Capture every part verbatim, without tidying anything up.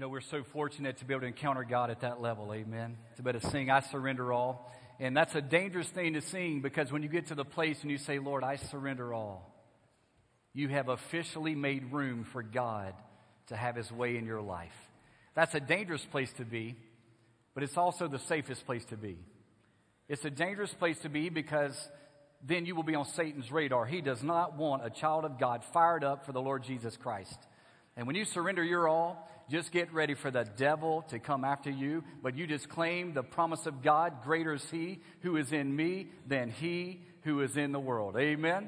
know, we're so fortunate to be able to encounter God at that level, amen. To be able to sing, I surrender all. And that's a dangerous thing to sing, because when you get to the place and you say, Lord, I surrender all, you have officially made room for God to have His way in your life. That's a dangerous place to be, but it's also the safest place to be. It's a dangerous place to be because then you will be on Satan's radar. He does not want a child of God fired up for the Lord Jesus Christ. And when you surrender your all, just get ready for the devil to come after you. But you just claim the promise of God, greater is He who is in me than he who is in the world. Amen?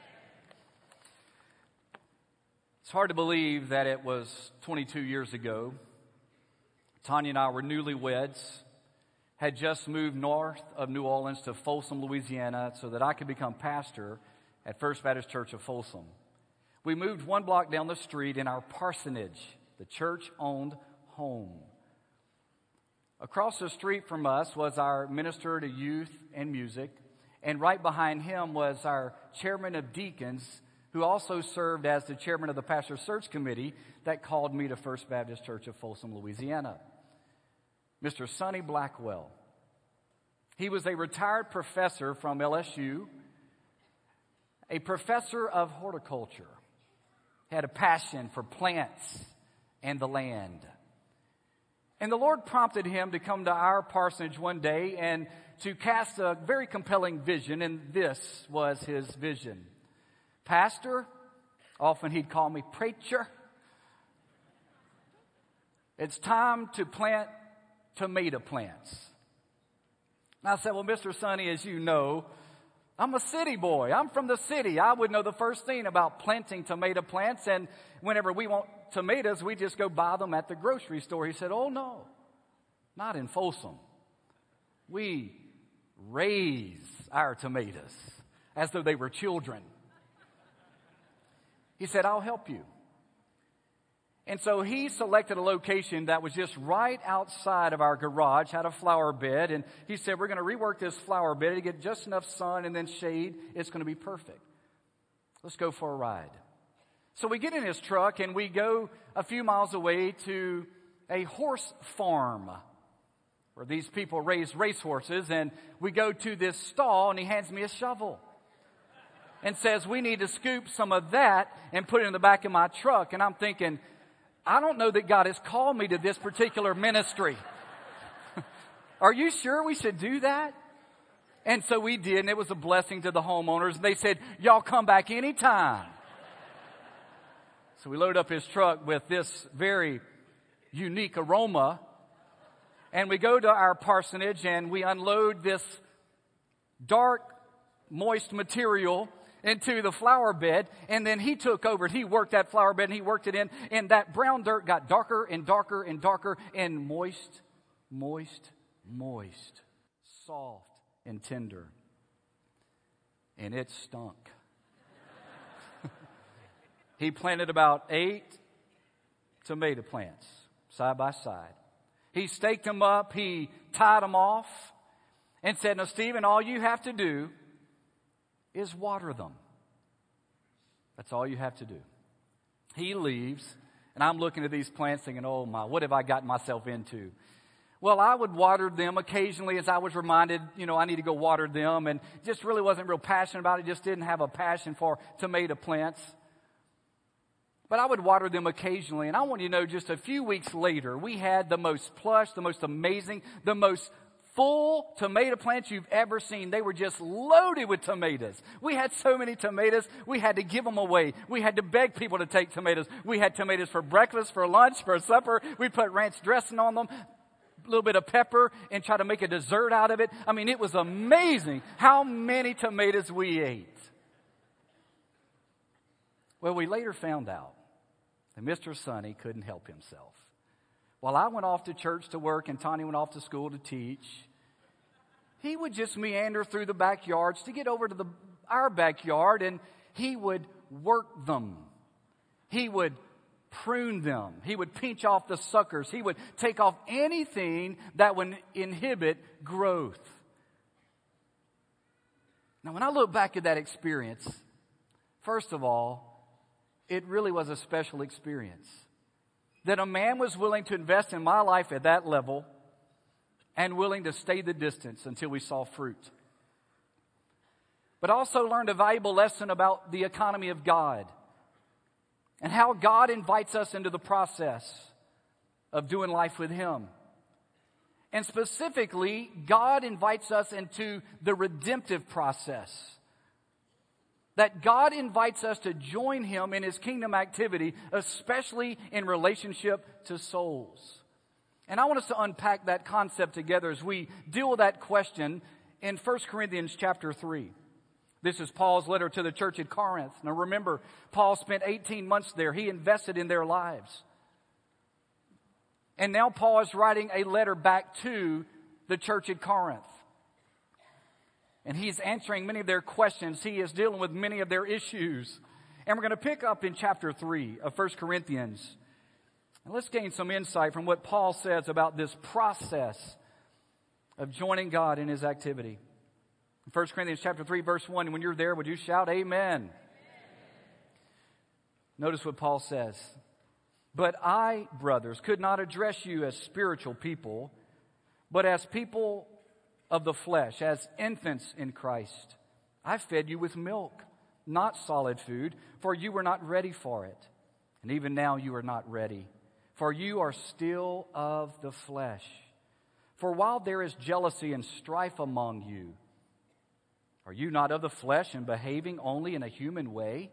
It's hard to believe that it was twenty-two years ago. Tanya and I were newlyweds, had just moved north of New Orleans to Folsom, Louisiana, so that I could become pastor at First Baptist Church of Folsom. We moved one block down the street in our parsonage, the church-owned home. Across the street from us was our minister to youth and music, and right behind him was our chairman of deacons, who also served as the chairman of the pastor search committee that called me to First Baptist Church of Folsom, Louisiana. Mister Sonny Blackwell. He was a retired professor from L S U, a professor of horticulture. He had a passion for plants and the land. And the Lord prompted him to come to our parsonage one day and to cast a very compelling vision, and this was his vision. Pastor, often he'd call me preacher, it's time to plant tomato plants. And I said, well, Mister Sonny, as you know, I'm a city boy. I'm from the city. I would know the first thing about planting tomato plants. And whenever we want tomatoes, we just go buy them at the grocery store. He said, oh, no, not in Folsom. We raise our tomatoes as though they were children. He said, I'll help you. And so he selected a location that was just right outside of our garage, had a flower bed. And he said, we're going to rework this flower bed to get just enough sun and then shade. It's going to be perfect. Let's go for a ride. So we get in his truck and we go a few miles away to a horse farm where these people raise racehorses. And we go to this stall and he hands me a shovel and says, we need to scoop some of that and put it in the back of my truck. And I'm thinking, I don't know that God has called me to this particular ministry. Are you sure we should do that? And so we did, and it was a blessing to the homeowners. And they said, y'all come back anytime. So we load up his truck with this very unique aroma. And we go to our parsonage and we unload this dark, moist material into the flower bed, and then he took over it. He worked that flower bed and he worked it in, and that brown dirt got darker and darker and darker and moist, moist, moist, soft and tender. And it stunk. He planted about eight tomato plants side by side. He staked them up, he tied them off, and said, now, Stephen, all you have to do is water them. That's all you have to do. He leaves, and I'm looking at these plants thinking, oh my, what have I gotten myself into? Well, I would water them occasionally as I was reminded, you know, I need to go water them, and just really wasn't real passionate about it, just didn't have a passion for tomato plants. But I would water them occasionally, and I want you to know just a few weeks later, we had the most plush, the most amazing, the most full tomato plants you've ever seen. They were just loaded with tomatoes. We had so many tomatoes, we had to give them away. We had to beg people to take tomatoes. We had tomatoes for breakfast, for lunch, for supper. We put ranch dressing on them, a little bit of pepper, and try to make a dessert out of it. I mean, it was amazing how many tomatoes we ate. Well, we later found out that Mister Sonny couldn't help himself. While I went off to church to work and Tanya went off to school to teach, he would just meander through the backyards to get over to the, our backyard, and he would work them. He would prune them. He would pinch off the suckers. He would take off anything that would inhibit growth. Now, when I look back at that experience, first of all, it really was a special experience. that a man was willing to invest in my life at that level and willing to stay the distance until we saw fruit. But also learned a valuable lesson about the economy of God and how God invites us into the process of doing life with Him. And specifically, God invites us into the redemptive process. That God invites us to join Him in His kingdom activity, especially in relationship to souls. And I want us to unpack that concept together as we deal with that question in First Corinthians chapter three. This is Paul's letter to the church at Corinth. Now remember, Paul spent eighteen months there. He invested in their lives. And now Paul is writing a letter back to the church at Corinth. And he's answering many of their questions. He is dealing with many of their issues. And we're going to pick up in chapter three of First Corinthians. And let's gain some insight from what Paul says about this process of joining God in His activity. First Corinthians chapter three, verse one, when you're there, would you shout amen? Amen. Notice what Paul says. But I, brothers, could not address you as spiritual people, but as people of the flesh, as infants in Christ. I fed you with milk, not solid food, for you were not ready for it. And even now you are not ready, for you are still of the flesh. For while there is jealousy and strife among you, are you not of the flesh and behaving only in a human way?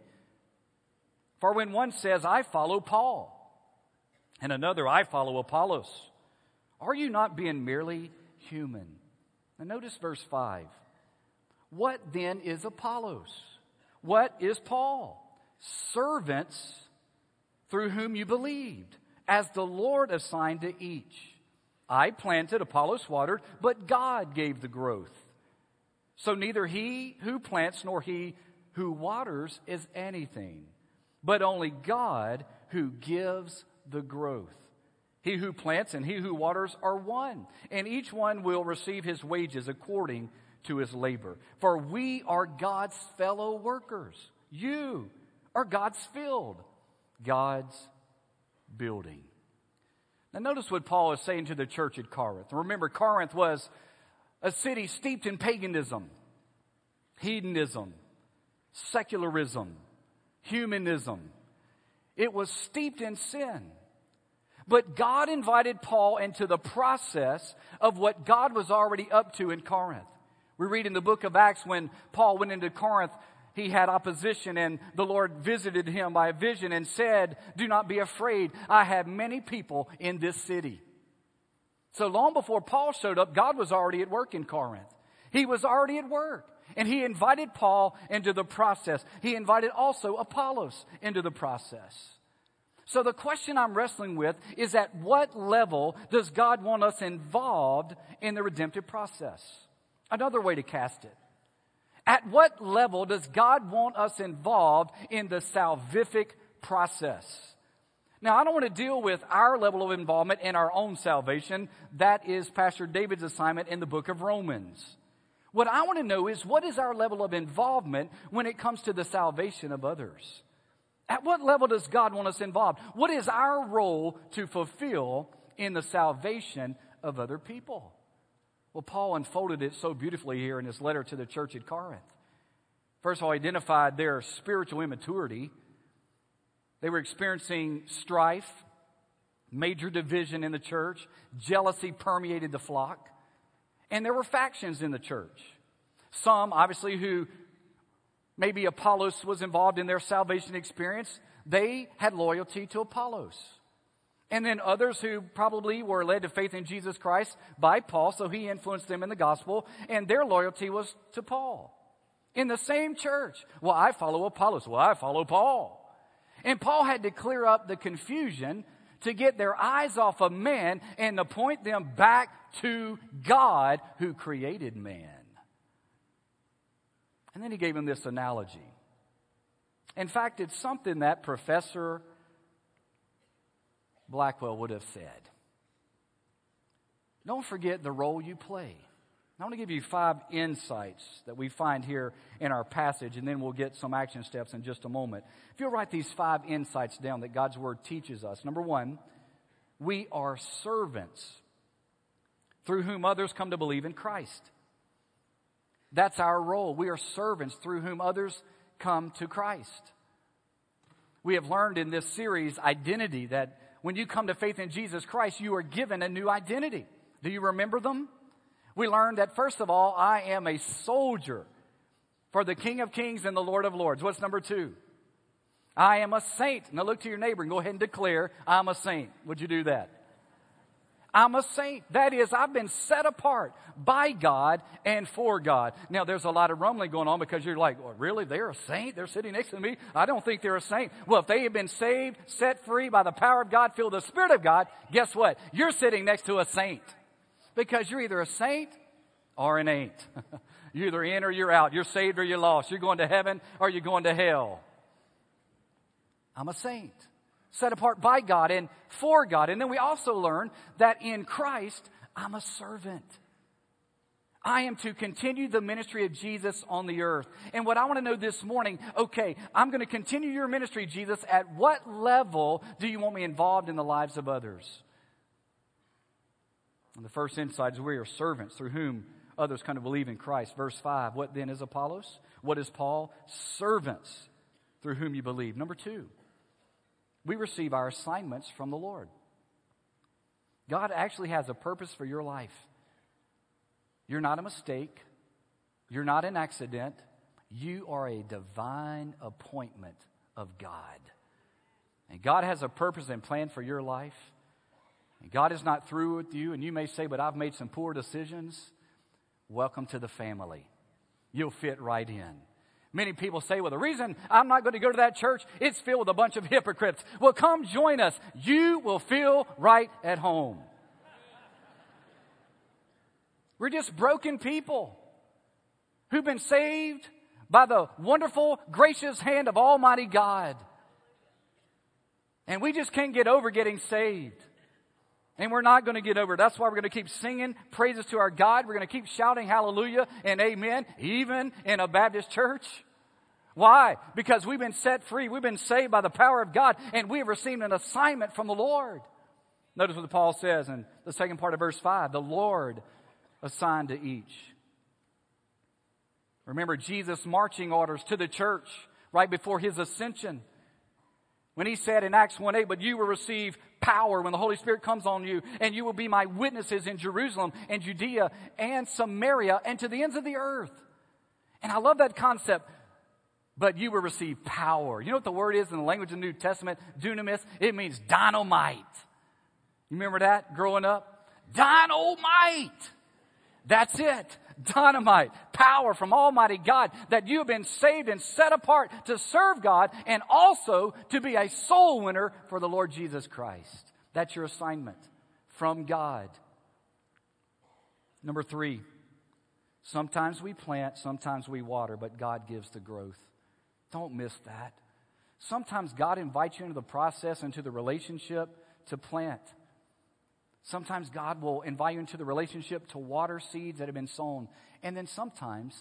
For when one says, I follow Paul, and another, I follow Apollos, are you not being merely human? Now notice verse five. What then is Apollos? What is Paul? Servants through whom you believed, as the Lord assigned to each. I planted, Apollos watered, but God gave the growth. So neither he who plants nor he who waters is anything, but only God who gives the growth. He who plants and he who waters are one, and each one will receive his wages according to his labor. For we are God's fellow workers. You are God's field, God's building. Now notice what Paul is saying to the church at Corinth. Remember, Corinth was a city steeped in paganism, hedonism, secularism, humanism. It was steeped in sin. But God invited Paul into the process of what God was already up to in Corinth. We read in the book of Acts when Paul went into Corinth, he had opposition, and the Lord visited him by a vision and said, do not be afraid. I have many people in this city. So long before Paul showed up, God was already at work in Corinth. He was already at work. And he invited Paul into the process. He invited also Apollos into the process. So the question I'm wrestling with is, at what level does God want us involved in the redemptive process? Another way to cast it. At what level does God want us involved in the salvific process? Now, I don't want to deal with our level of involvement in our own salvation. That is Pastor David's assignment in the book of Romans. What I want to know is, what is our level of involvement when it comes to the salvation of others? At what level does God want us involved? What is our role to fulfill in the salvation of other people? Well, Paul unfolded it so beautifully here in his letter to the church at Corinth. First of all, he identified their spiritual immaturity. They were experiencing strife, major division in the church. Jealousy permeated the flock. And there were factions in the church. Some, obviously, who maybe Apollos was involved in their salvation experience, they had loyalty to Apollos. And then others who probably were led to faith in Jesus Christ by Paul, so he influenced them in the gospel, and their loyalty was to Paul. In the same church, well, I follow Apollos, well, I follow Paul. And Paul had to clear up the confusion to get their eyes off of man and to point them back to God who created man. And then he gave him this analogy. In fact, it's something that Professor Blackwell would have said. Don't forget the role you play. I want to give you five insights that we find here in our passage, and then we'll get some action steps in just a moment. If you'll write these five insights down that God's Word teaches us. Number one, We are servants through whom others come to believe in Christ. That's our role. We are servants through whom others come to Christ. We have learned in this series identity, that when you come to faith in Jesus Christ, you are given a new identity. Do you remember them? We learned that, first of all, I am a soldier for the King of Kings and the Lord of Lords. What's number two? I am a saint. Now look to your neighbor and go ahead and declare, I'm a saint. Would you do that? I'm a saint. That is, I've been set apart by God and for God. Now, there's a lot of rumbling going on because you're like, well, really? They're a saint? They're sitting next to me? I don't think they're a saint. Well, if they have been saved, set free by the power of God, filled with the Spirit of God, guess what? You're sitting next to a saint. Because you're either a saint or an ain't. You're either in or you're out. You're saved or you're lost. You're going to heaven or you're going to hell. I'm a saint. Set apart by God and for God. And then we also learn that in Christ, I'm a servant. I am to continue the ministry of Jesus on the earth. And what I want to know this morning, okay, I'm going to continue your ministry, Jesus. At what level do you want me involved in the lives of others? And the first insight is we are servants through whom others come to believe in Christ. Verse five, what then is Apollos? What is Paul? Servants through whom you believe. Number two, we receive our assignments from the Lord. God actually has a purpose for your life. You're not a mistake. You're not an accident. You are a divine appointment of God. And God has a purpose and plan for your life. And God is not through with you. And you may say, but I've made some poor decisions. Welcome to the family. You'll fit right in. Many people say, well, the reason I'm not going to go to that church, it's filled with a bunch of hypocrites. Well, come join us. You will feel right at home. We're just broken people who've been saved by the wonderful, gracious hand of Almighty God. And we just can't get over getting saved. And we're not going to get over it. That's why we're going to keep singing praises to our God. We're going to keep shouting hallelujah and amen, even in a Baptist church. Why? Because we've been set free. We've been saved by the power of God, and we have received an assignment from the Lord. Notice what Paul says in the second part of verse five. The Lord assigned to each. Remember Jesus' marching orders to the church right before his ascension. When he said in Acts one eight, but you will receive power when the Holy Spirit comes on you, and you will be my witnesses in Jerusalem and Judea and Samaria and to the ends of the earth. And I love that concept. But you will receive power. You know what the word is in the language of the New Testament? Dunamis. It means dynamite. You remember that growing up? Dynamite. That's it. Dynamite. Power from Almighty God, that you have been saved and set apart to serve God and also to be a soul winner for the Lord Jesus Christ. That's your assignment from God. Number three, sometimes we plant, sometimes we water, but God gives the growth. Don't miss that. Sometimes God invites you into the process, into the relationship to plant. Sometimes God will invite you into the relationship to water seeds that have been sown. And then sometimes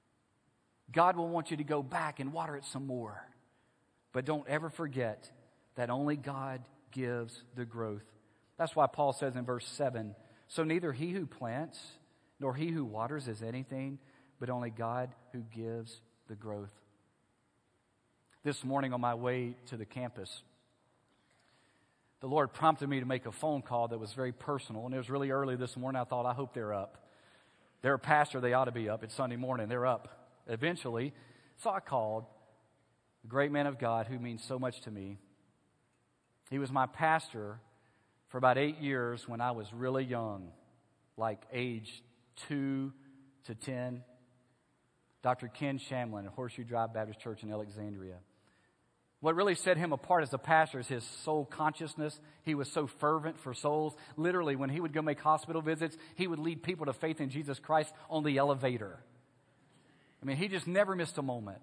God will want you to go back and water it some more. But don't ever forget that only God gives the growth. That's why Paul says in verse seven, so neither he who plants nor he who waters is anything, but only God who gives the growth. This morning on my way to the campus, the Lord prompted me to make a phone call that was very personal. And it was really early this morning. I thought, I hope they're up. They're a pastor. They ought to be up. It's Sunday morning. They're up eventually. So I called a great man of God who means so much to me. He was my pastor for about eight years when I was really young, like age two to ten. Doctor Ken Shamlin at Horseshoe Drive Baptist Church in Alexandria. What really set him apart as a pastor is his soul consciousness. He was so fervent for souls. Literally, when he would go make hospital visits, he would lead people to faith in Jesus Christ on the elevator. I mean, he just never missed a moment.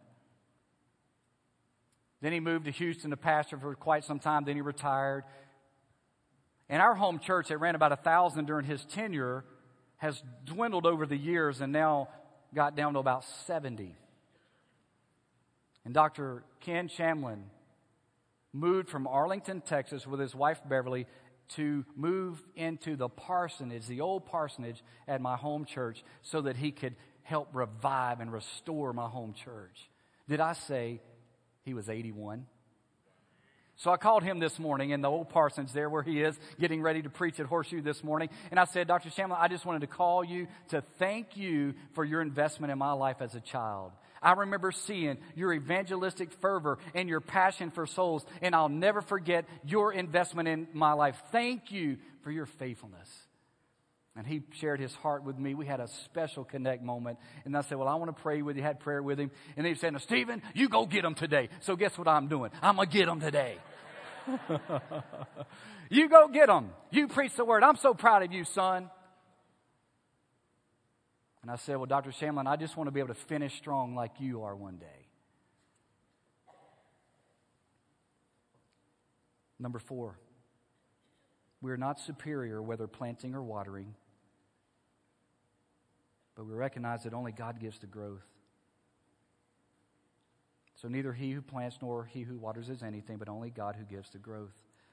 Then he moved to Houston to pastor for quite some time. Then he retired. And our home church that ran about a thousand during his tenure has dwindled over the years and now got down to about seventy. And Doctor Ken Shamlin moved from Arlington, Texas with his wife Beverly to move into the parsonage, the old parsonage at my home church, so that he could help revive and restore my home church. Did I say he was eighty-one? So I called him this morning in the old parsonage there where he is, getting ready to preach at Horseshoe this morning. And I said, Doctor Shamlin, I just wanted to call you to thank you for your investment in my life as a child. I remember seeing your evangelistic fervor and your passion for souls, and I'll never forget your investment in my life. Thank you for your faithfulness. And he shared his heart with me. We had a special connect moment. And I said, well, I want to pray with you. Had prayer with him. And he said, now, Stephen, you go get them today. So guess what I'm doing? I'm going to get them today. You go get them. You preach the word. I'm so proud of you, son. And I said, well, Doctor Shamlin, I just want to be able to finish strong like you are one day. Number four, we are not superior whether planting or watering, but we recognize that only God gives the growth. So neither he who plants nor he who waters is anything, but only God who gives the growth.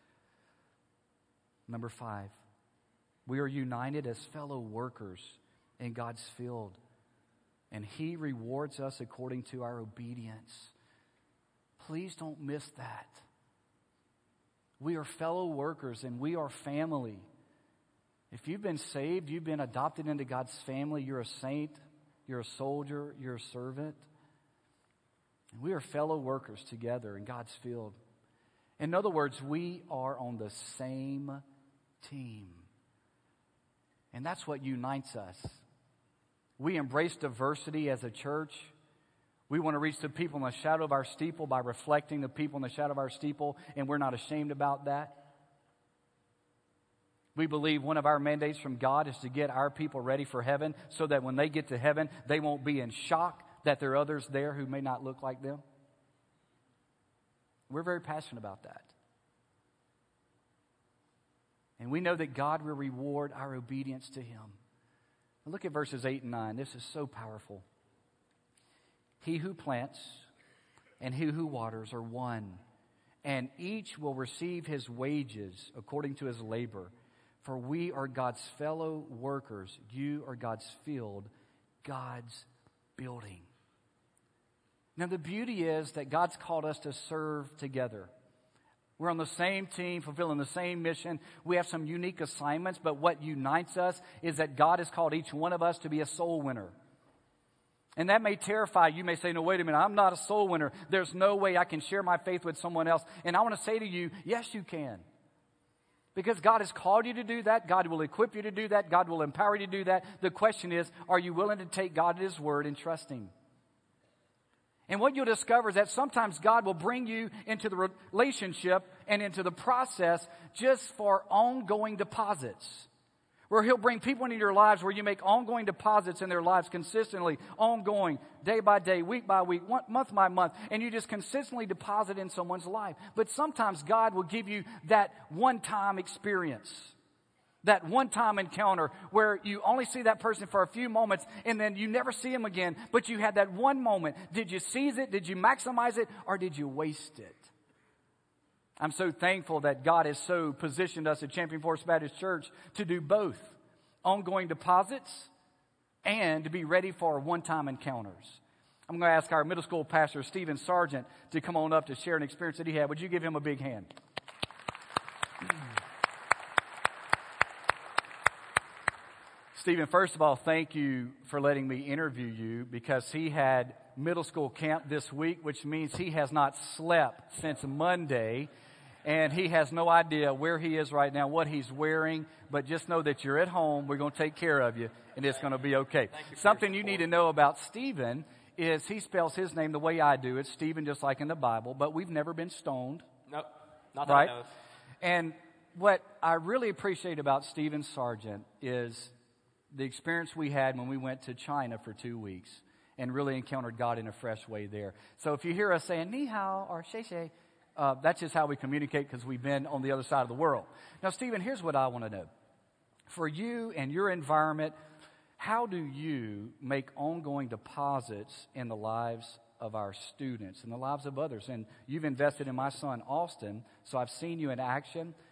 Number five, we are united as fellow workers in God's field, and he rewards us according to our obedience. Please don't miss that. We are fellow workers and we are family. If you've been saved, you've been adopted into God's family, you're a saint, you're a soldier, you're a servant. And we are fellow workers together in God's field. In other words, we are on the same team. And that's what unites us. We embrace diversity as a church. We want to reach the people in the shadow of our steeple by reflecting the people in the shadow of our steeple, and we're not ashamed about that. We believe one of our mandates from God is to get our people ready for heaven so that when they get to heaven, they won't be in shock that there are others there who may not look like them. We're very passionate about that. And we know that God will reward our obedience to him. Now look at verses eight and nine. This is so powerful. He who plants and he who waters are one, and each will receive his wages according to his labor. For we are God's fellow workers. You are God's field, God's building. Now the beauty is that God's called us to serve together. We're on the same team, fulfilling the same mission. We have some unique assignments, but what unites us is that God has called each one of us to be a soul winner. And that may terrify you. You may say, no, wait a minute, I'm not a soul winner. There's no way I can share my faith with someone else. And I want to say to you, yes, you can. Because God has called you to do that. God will equip you to do that. God will empower you to do that. The question is, are you willing to take God at his word and trust him? And what you'll discover is that sometimes God will bring you into the relationship and into the process just for ongoing deposits. Where he'll bring people into your lives where you make ongoing deposits in their lives consistently, ongoing, day by day, week by week, one, month by month, and you just consistently deposit in someone's life. But sometimes God will give you that one-time experience, that one-time encounter where you only see that person for a few moments and then you never see him again, but you had that one moment. Did you seize it? Did you maximize it? Or did you waste it? I'm so thankful that God has so positioned us at Champion Forest Baptist Church to do both ongoing deposits and to be ready for one-time encounters. I'm going to ask our middle school pastor, Stephen Sargent, to come on up to share an experience that he had. Would you give him a big hand? Stephen, first of all, thank you for letting me interview you because he had middle school camp this week, which means he has not slept since Monday. And he has no idea where he is right now, what he's wearing. But just know that you're at home. We're going to take care of you, and it's going to be okay. You Something you need to know about Stephen is he spells his name the way I do. It's Stephen, just like in the Bible. But we've never been stoned. Nope, not that right? I know of. And what I really appreciate about Stephen Sargent is the experience we had when we went to China for two weeks and really encountered God in a fresh way there. So if you hear us saying, ni hao or xie xie, Uh, that's just how we communicate because we've been on the other side of the world. Now, Stephen, here's what I want to know. For you and your environment, how do you make ongoing deposits in the lives of our students and the lives of others? And you've invested in my son, Austin, so I've seen you in action,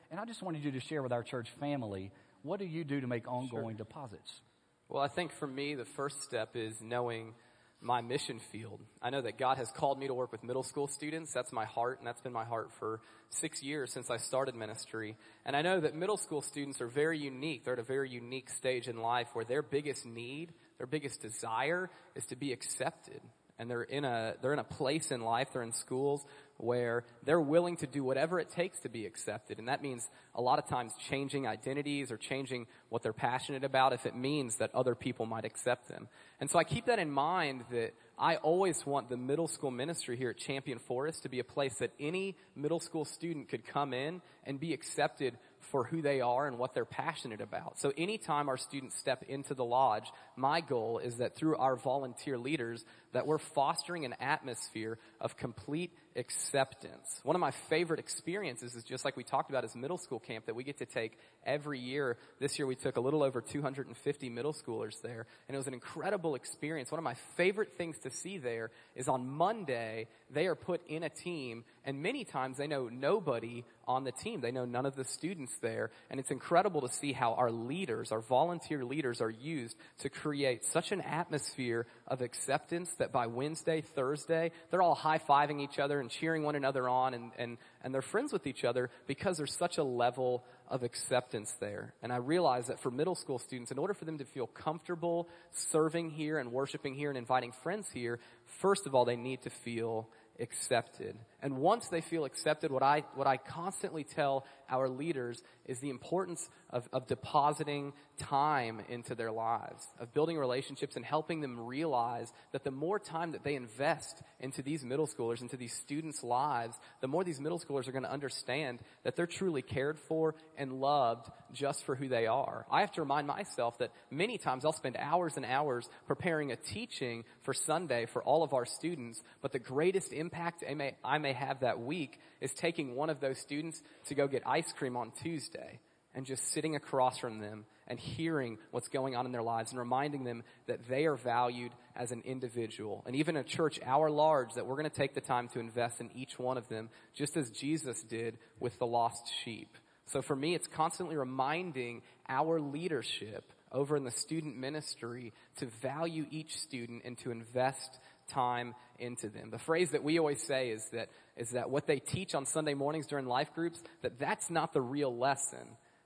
And I just wanted you to share with our church family, what do you do to make ongoing sure. deposits? Well, I think for me, the first step is knowing my mission field. I know that God has called me to work with middle school students. That's my heart, and that's been my heart for six years since I started ministry. And I know that middle school students are very unique. They're at a very unique stage in life where their biggest need, their biggest desire is to be accepted. And they're in a they're in a place in life, they're in schools where they're willing to do whatever it takes to be accepted. And that means a lot of times changing identities or changing what they're passionate about if it means that other people might accept them. And so I keep that in mind, that I always want the middle school ministry here at Champion Forest to be a place that any middle school student could come in and be accepted for who they are and what they're passionate about. So anytime our students step into the lodge, my goal is that through our volunteer leaders, that we're fostering an atmosphere of complete acceptance. One of my favorite experiences is just like we talked about is middle school camp that we get to take every year. This year we took a little over two hundred fifty middle schoolers there, and it was an incredible experience. One of my favorite things to see there is on Monday, they are put in a team, and many times they know nobody on the team. They know none of the students there, and it's incredible to see how our leaders, our volunteer leaders, are used to create such an atmosphere of acceptance that by Wednesday, Thursday, they're all high-fiving each other and cheering one another on, and, and, and they're friends with each other because there's such a level of acceptance there. And I realize that for middle school students, in order for them to feel comfortable serving here and worshiping here and inviting friends here, first of all, they need to feel accepted. And once they feel accepted, what I what I constantly tell our leaders is the importance of, of depositing time into their lives, of building relationships and helping them realize that the more time that they invest into these middle schoolers, into these students' lives, the more these middle schoolers are going to understand that they're truly cared for and loved just for who they are. I have to remind myself that many times I'll spend hours and hours preparing a teaching for Sunday for all of our students, but the greatest impact I may, I may have that week is taking one of those students to go get ice cream on Tuesday and just sitting across from them and hearing what's going on in their lives and reminding them that they are valued as an individual. And even a church our large, that we're going to take the time to invest in each one of them, just as Jesus did with the lost sheep. So for me, it's constantly reminding our leadership over in the student ministry to value each student and to invest time into them. The phrase that we always say is that is that what they teach on Sunday mornings during life groups, that that's not the real lesson.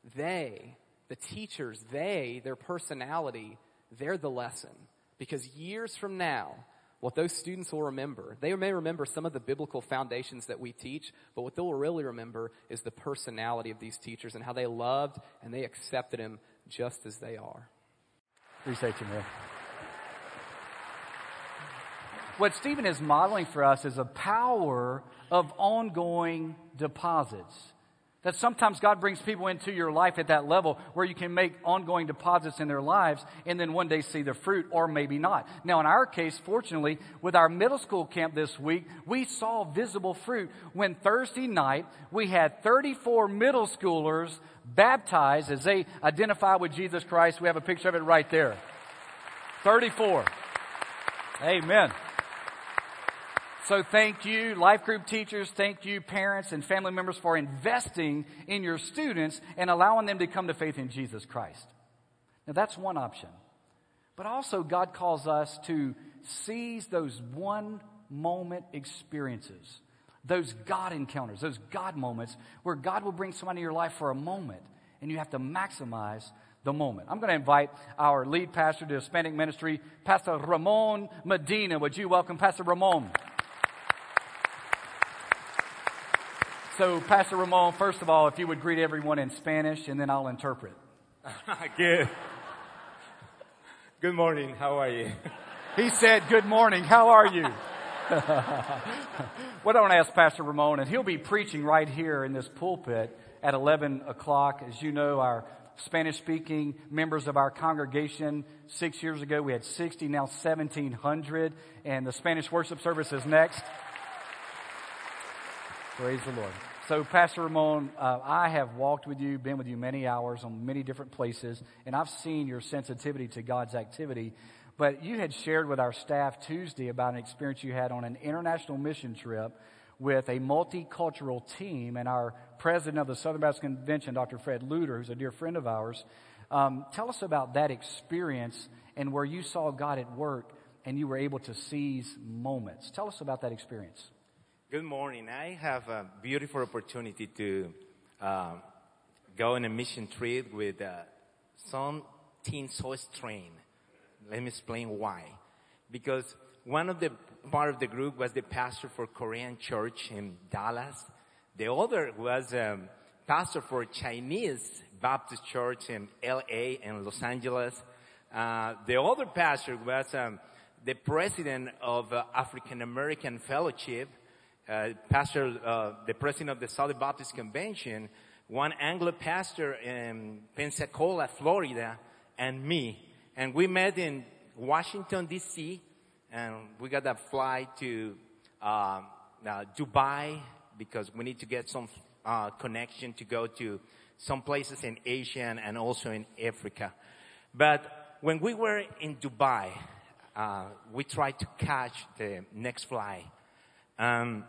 They, the teachers, they, their personality, they're the lesson. Because years from now, what those students will remember, they may remember some of the biblical foundations that we teach, but what they'll really remember is the personality of these teachers and how they loved and they accepted them just as they are. Appreciate you, man. What Stephen is modeling for us is a power of ongoing deposits. That sometimes God brings people into your life at that level where you can make ongoing deposits in their lives and then one day see the fruit, or maybe not. Now, in our case, fortunately, with our middle school camp this week, we saw visible fruit when Thursday night we had thirty-four middle schoolers baptized as they identify with Jesus Christ. We have a picture of it right there. thirty-four. Amen. So thank you, life group teachers, thank you, parents and family members, for investing in your students and allowing them to come to faith in Jesus Christ. Now that's one option. But also God calls us to seize those one moment experiences, those God encounters, those God moments where God will bring somebody in your life for a moment and you have to maximize the moment. I'm going to invite our lead pastor to Hispanic ministry, Pastor Ramon Medina. Would you welcome Pastor Ramon? So, Pastor Ramon, first of all, if you would greet everyone in Spanish, and then I'll interpret. Good. Good morning. How are you? He said, good morning. How are you? What I want to ask Pastor Ramon, and he'll be preaching right here in this pulpit at eleven o'clock. As you know, our Spanish-speaking members of our congregation, six years ago, we had sixty, now seventeen hundred, and the Spanish worship service is next. Praise the Lord. So, Pastor Ramon, uh, I have walked with you, been with you many hours on many different places, and I've seen your sensitivity to God's activity. But you had shared with our staff Tuesday about an experience you had on an international mission trip with a multicultural team, and our president of the Southern Baptist Convention, Doctor Fred Luter, who's a dear friend of ours. Um, tell us about that experience and where you saw God at work and you were able to seize moments. Tell us about that experience. Good morning. I have a beautiful opportunity to uh, go on a mission trip with uh, some teens so strange. Let me explain why. Because one of the part of the group was the pastor for Korean church in Dallas. The other was um, pastor for Chinese Baptist church in L A and Los Angeles. Uh, the other pastor was um, the president of uh, African American Fellowship, uh, pastor, uh, the president of the Southern Baptist Convention, one Anglo pastor in Pensacola, Florida, and me. And we met in Washington, D C, and we got a flight to uh, uh, Dubai because we need to get some uh, connection to go to some places in Asia and also in Africa. But when we were in Dubai, uh, we tried to catch the next flight. Um,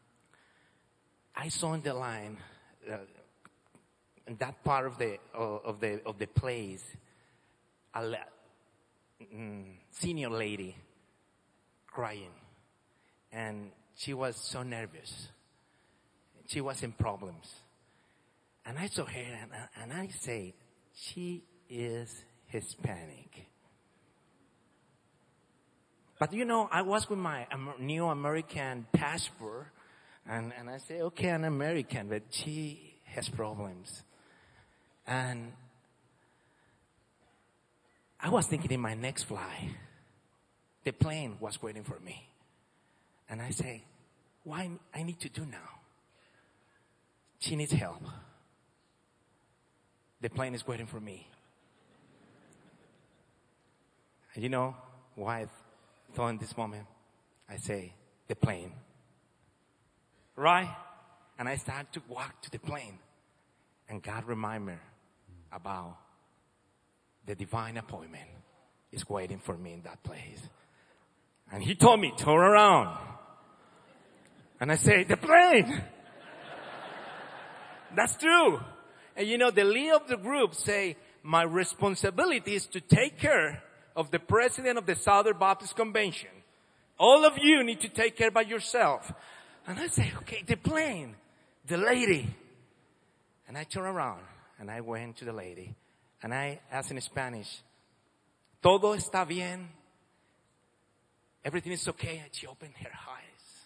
I saw in the line, uh, in that part of the uh, of the of the place, a le- mm, senior lady crying, and she was so nervous. She was in problems. And I saw her, and, and I say, she is Hispanic. But you know, I was with my new American passport, and, and I say, okay, I'm American, but she has problems. And I was thinking in my next flight, the plane was waiting for me. And I say, what I need to do now? She needs help. The plane is waiting for me. And you know why I thought in this moment? I say, the plane. Right? And I start to walk to the plane. And God reminded me about the divine appointment is waiting for me in that place. And he told me, turn around. And I say, the plane. That's true. And you know, the leader of the group say, my responsibility is to take care of the president of the Southern Baptist Convention. All of you need to take care by yourself. And I say, okay, the plane, the lady. And I turn around and I went to the lady and I asked in Spanish, todo está bien? Everything is okay? And she opened her eyes.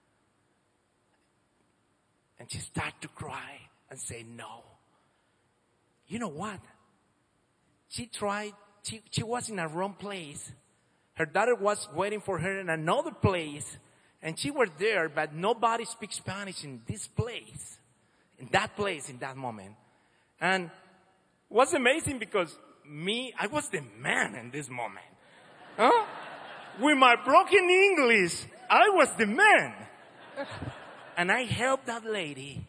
And she started to cry and say no. You know what? She tried, she, she was in a wrong place. Her daughter was waiting for her in another place. And she was there, but nobody speaks Spanish in this place. In that place, in that moment. And it was amazing because me, I was the man in this moment. Huh? With my broken English, I was the man. And I helped that lady.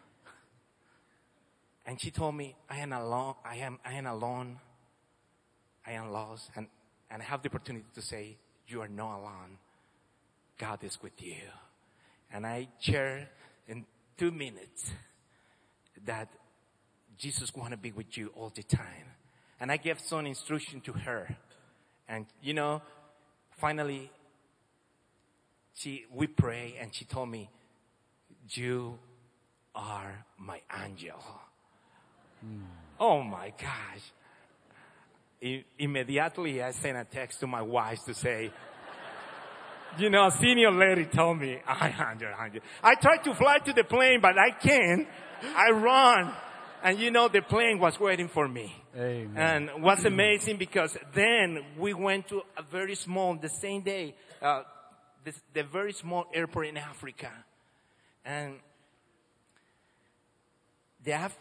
And she told me, I am alone, I am, I am alone, I am lost, and, and I have the opportunity to say, you are not alone. God is with you. And I share in two minutes that Jesus wants to be with you all the time. And I gave some instruction to her. And, you know, finally, she, we pray, and she told me, you are my angel. Mm. Oh my gosh. I, immediately I sent a text to my wife to say, you know, a senior lady told me, I hundred, hundred. I tried to fly to the plane, but I can't. I run. And you know, the plane was waiting for me. Amen. And it was amazing because then we went to a very small, the same day, uh, this, the very small airport in Africa. And they have,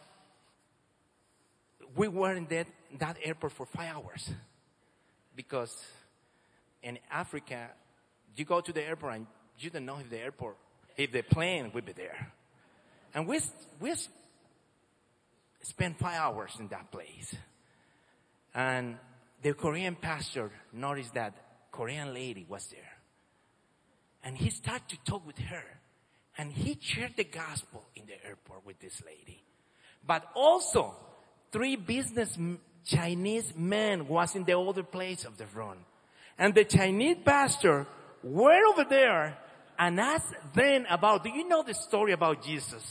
we were in that, that airport for five hours. Because in Africa, you go to the airport and you don't know if the airport, if the plane will be there. And we, we spent five hours in that place. And the Korean pastor noticed that Korean lady was there. And he started to talk with her. And he shared the gospel in the airport with this lady. But also, three business Chinese men was in the other place of the front. And the Chinese pastor went over there and asked them about, do you know the story about Jesus?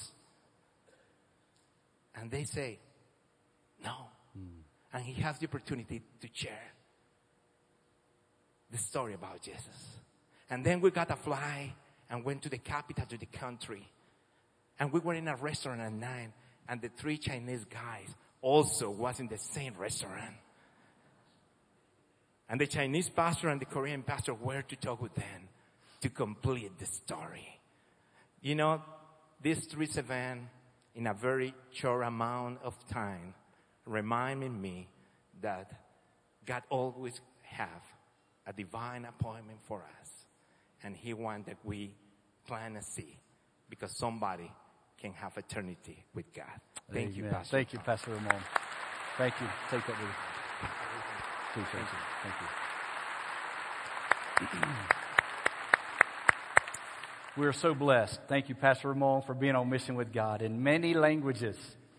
And they say, no. Mm. And he has the opportunity to share the story about Jesus. And then we got a flight and went to the capital of the country. And we were in a restaurant at nine. And the three Chinese guys also was in the same restaurant. And the Chinese pastor and the Korean pastor were to talk with them to complete the story. You know, these three events in a very short amount of time reminded me that God always have a divine appointment for us. And he wants that we plant a seed because somebody can have eternity with God. Thank Amen. you, Pastor. Thank you, Pastor Ramon. Thank you. Take that with you. Please, thank you. Thank you. We are so blessed. Thank you, Pastor Ramon, for being on mission with God in many languages.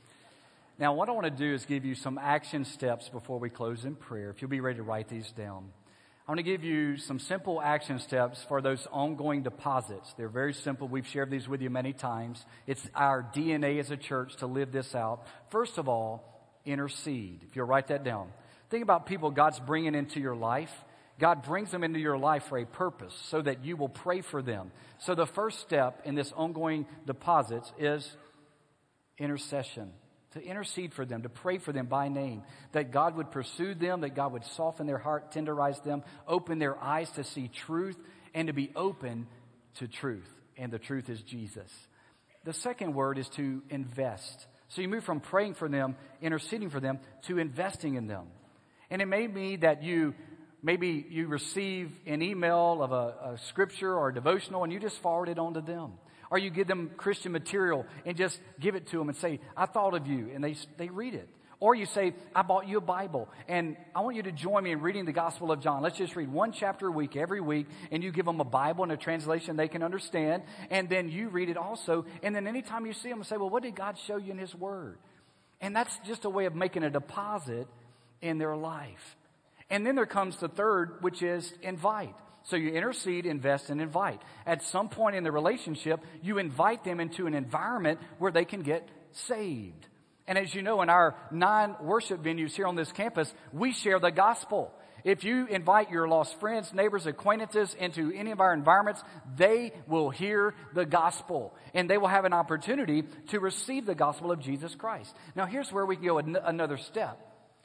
Now, what I want to do is give you some action steps before we close in prayer. If you'll be ready to write these down. I want to give you some simple action steps for those ongoing deposits. They're very simple. We've shared these with you many times. It's our D N A as a church to live this out. First of all, intercede. If you'll write that down. Think about people God's bringing into your life. God brings them into your life for a purpose so that you will pray for them. So the first step in this ongoing deposits is intercession. To intercede for them, to pray for them by name, that God would pursue them, that God would soften their heart, tenderize them, open their eyes to see truth, and to be open to truth. And the truth is Jesus. The second word is to invest. So you move from praying for them, interceding for them, to investing in them. And it may be that you, maybe you receive an email of a, a scripture or a devotional and you just forward it on to them. Or you give them Christian material and just give it to them and say, I thought of you, and they they read it. Or you say, I bought you a Bible, and I want you to join me in reading the Gospel of John. Let's just read one chapter a week, every week, and you give them a Bible and a translation they can understand, and then you read it also. And then anytime you see them, say, well, what did God show you in His Word? And that's just a way of making a deposit in their life. And then there comes the third, which is invite. So you intercede, invest, and invite. At some point in the relationship, you invite them into an environment where they can get saved. And as you know, in our nine worship venues here on this campus, we share the gospel. If you invite your lost friends, neighbors, acquaintances into any of our environments, they will hear the gospel. And they will have an opportunity to receive the gospel of Jesus Christ. Now here's where we go another step.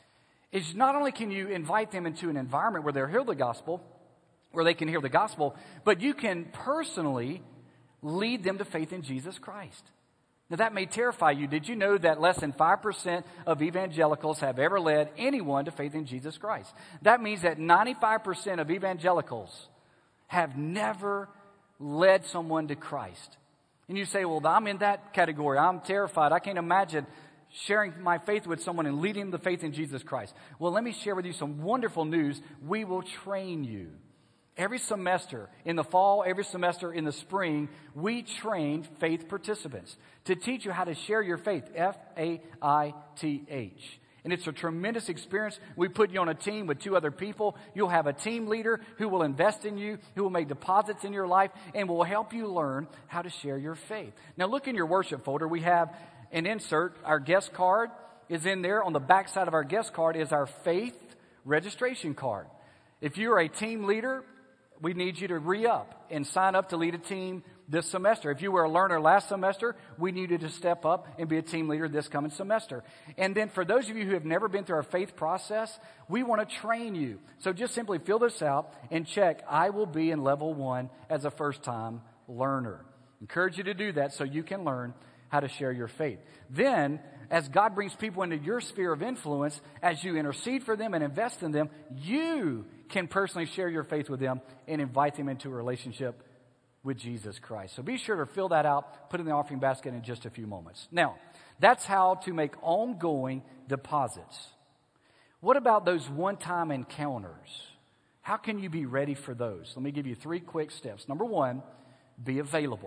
Is not only can you invite them into an environment where they'll hear the gospel, where they can hear the gospel, but you can personally lead them to faith in Jesus Christ. Now that may terrify you. Did you know that less than five percent of evangelicals have ever led anyone to faith in Jesus Christ? That means that ninety-five percent of evangelicals have never led someone to Christ. And you say, well, I'm in that category. I'm terrified. I can't imagine sharing my faith with someone and leading them to faith in Jesus Christ. Well, let me share with you some wonderful news. We will train you. Every semester, in the fall, every semester in the spring, we train faith participants to teach you how to share your faith, F A I T H. And it's a tremendous experience. We put you on a team with two other people. You'll have a team leader who will invest in you, who will make deposits in your life, and will help you learn how to share your faith. Now look in your worship folder. We have an insert. Our guest card is in there. On the back side of our guest card is our faith registration card. If you're a team leader, we need you to re-up and sign up to lead a team this semester. If you were a learner last semester, we need you to step up and be a team leader this coming semester. And then for those of you who have never been through our faith process, we want to train you. So just simply fill this out and check, I will be in level one as a first-time learner. Encourage you to do that so you can learn how to share your faith. Then, as God brings people into your sphere of influence, as you intercede for them and invest in them, you can personally share your faith with them and invite them into a relationship with Jesus Christ. So be sure to fill that out, put it in the offering basket in just a few moments. Now, that's how to make ongoing deposits. What about those one-time encounters? How can you be ready for those? Let me give you three quick steps. Number one, be available.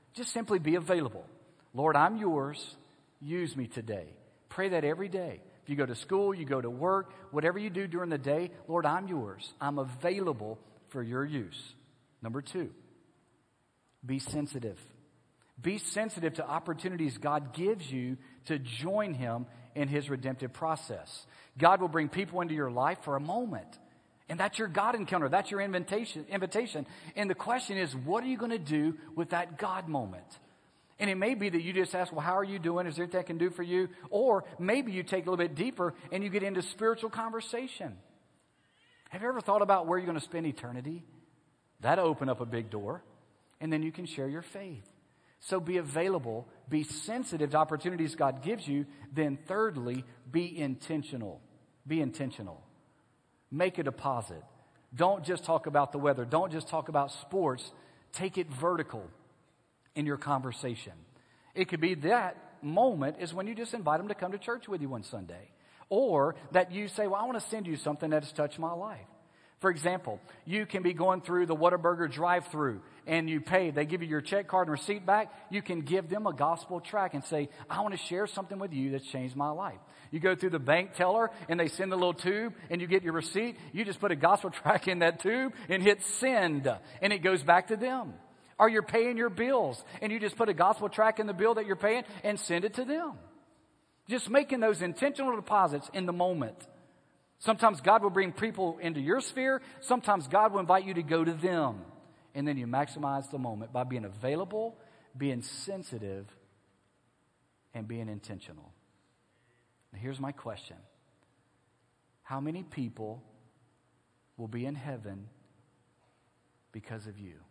Just simply be available. Lord, I'm yours. Use me today. Pray that every day. If you go to school, you go to work, whatever you do during the day, Lord, I'm yours. I'm available for your use. Number two, be sensitive. Be sensitive to opportunities God gives you to join him in his redemptive process. God will bring people into your life for a moment. And that's your God encounter. That's your invitation. invitation. And the question is, what are you going to do with that God moment? And it may be that you just ask, well, how are you doing? Is there anything I can do for you? Or maybe you take a little bit deeper and you get into spiritual conversation. Have you ever thought about where you're going to spend eternity? That'll open up a big door. And then you can share your faith. So be available. Be sensitive to opportunities God gives you. Then thirdly, be intentional. Be intentional. Make a deposit. Don't just talk about the weather. Don't just talk about sports. Take it vertical in your conversation. It could be that moment is when you just invite them to come to church with you one Sunday. Or that you say, well, I want to send you something that has touched my life. For example, you can be going through the Whataburger drive-thru and you pay. They give you your check card and receipt back. You can give them a gospel tract and say, I want to share something with you that's changed my life. You go through the bank teller and they send a little tube and you get your receipt. You just put a gospel tract in that tube and hit send and it goes back to them. Or you're paying your bills and you just put a gospel tract in the bill that you're paying and send it to them. Just making those intentional deposits in the moment. Sometimes God will bring people into your sphere. Sometimes God will invite you to go to them. And then you maximize the moment by being available, being sensitive, and being intentional. Now here's my question. How many people will be in heaven because of you?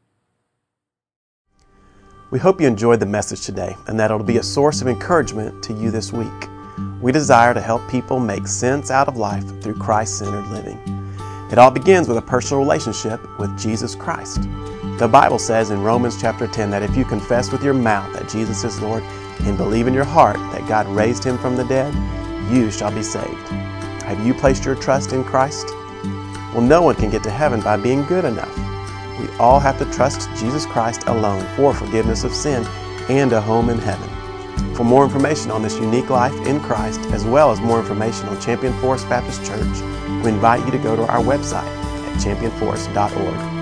We hope you enjoyed the message today and that it'll be a source of encouragement to you this week. We desire to help people make sense out of life through Christ-centered living. It all begins with a personal relationship with Jesus Christ. The Bible says in Romans chapter ten that if you confess with your mouth that Jesus is Lord and believe in your heart that God raised him from the dead, you shall be saved. Have you placed your trust in Christ? Well, no one can get to heaven by being good enough. We all have to trust Jesus Christ alone for forgiveness of sin and a home in heaven. For more information on this unique life in Christ, as well as more information on Champion Forest Baptist Church, we invite you to go to our website at champion forest dot org.